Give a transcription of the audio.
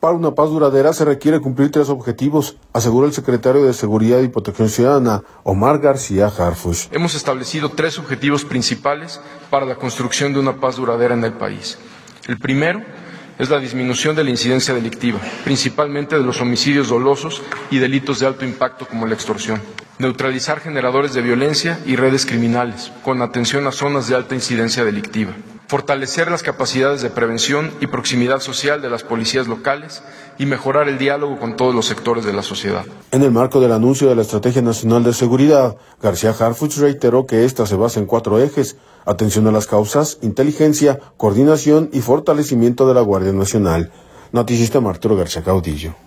Para una paz duradera se requiere cumplir 3 objetivos, asegura el secretario de Seguridad y Protección Ciudadana, Omar García Harfuch. Hemos establecido 3 objetivos principales para la construcción de una paz duradera en el país. El primero es la disminución de la incidencia delictiva, principalmente de los homicidios dolosos y delitos de alto impacto como la extorsión. Neutralizar generadores de violencia y redes criminales, con atención a zonas de alta incidencia delictiva. Fortalecer las capacidades de prevención y proximidad social de las policías locales y mejorar el diálogo con todos los sectores de la sociedad. En el marco del anuncio de la Estrategia Nacional de Seguridad, García Harfuch reiteró que esta se basa en 4 ejes: atención a las causas, inteligencia, coordinación y fortalecimiento de la Guardia Nacional. Noticista Arturo García Caudillo.